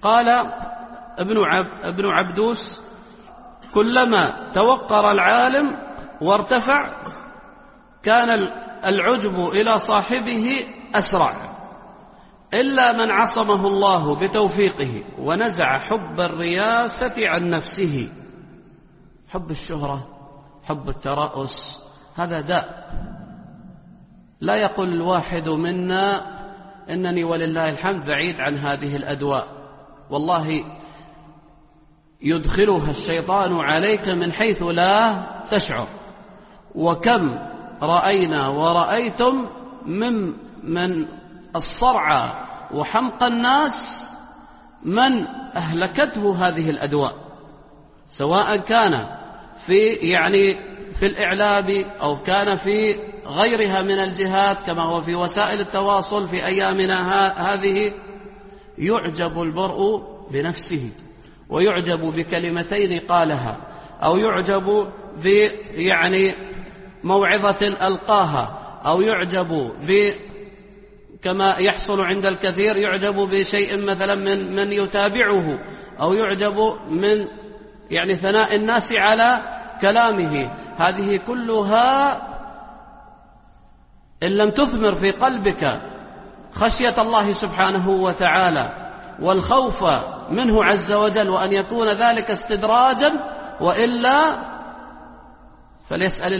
قال ابن عبدوس: كلما توقر العالم وارتفع كان العجب إلى صاحبه أسرع، إلا من عصمه الله بتوفيقه ونزع حب الرياسة عن نفسه. حب الشهرة، حب الترأس، هذا داء. لا يقول الواحد منا إنني ولله الحمد بعيد عن هذه الأدواء، والله يدخلها الشيطان عليك من حيث لا تشعر. وكم رأينا ورأيتم من الصرعى وحمق الناس من أهلكته هذه الأدواء، سواء كان في الإعلام أو كان في غيرها من الجهات، كما هو في وسائل التواصل في أيامنا هذه. يعجب المرء بنفسه، ويعجب بكلمتين قالها، أو يعجب موعظة ألقاها، أو يعجب كما يحصل عند الكثير، يعجب بشيء مثلا من يتابعه، أو يعجب من ثناء الناس على كلامه. هذه كلها إن لم تثمر في قلبك خشية الله سبحانه وتعالى والخوف منه عز وجل، وأن يكون ذلك استدراجا، وإلا فليسأل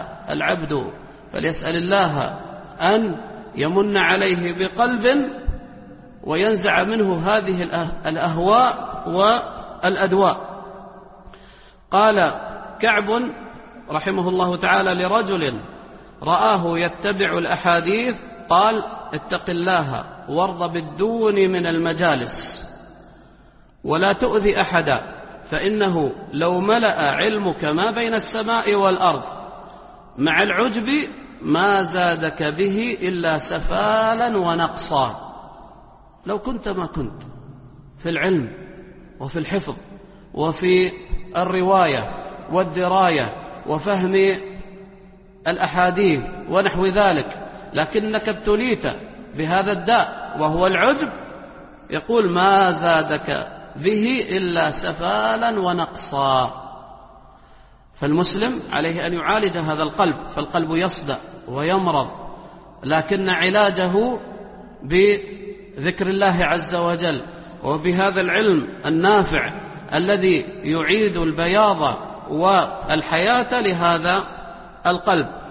الله أن يمن عليه بقلب وينزع منه هذه الأهواء والأدواء. قال كعب رحمه الله تعالى لرجل رآه يتبع الأحاديث، قال: اتق الله وارض بالدون من المجالس ولا تؤذي أحدا، فإنه لو ملأ علمك ما بين السماء والأرض مع العجب ما زادك به إلا سفالا ونقصا. لو كنت ما كنت في العلم وفي الحفظ وفي الرواية والدراية وفهم الأحاديث ونحو ذلك، لكنك ابتليت بهذا الداء وهو العجب، يقول: ما زادك به إلا سفالا ونقصا. فالمسلم عليه أن يعالج هذا القلب، فالقلب يصدأ ويمرض، لكن علاجه بذكر الله عز وجل وبهذا العلم النافع الذي يعيد البياض والحياة لهذا القلب.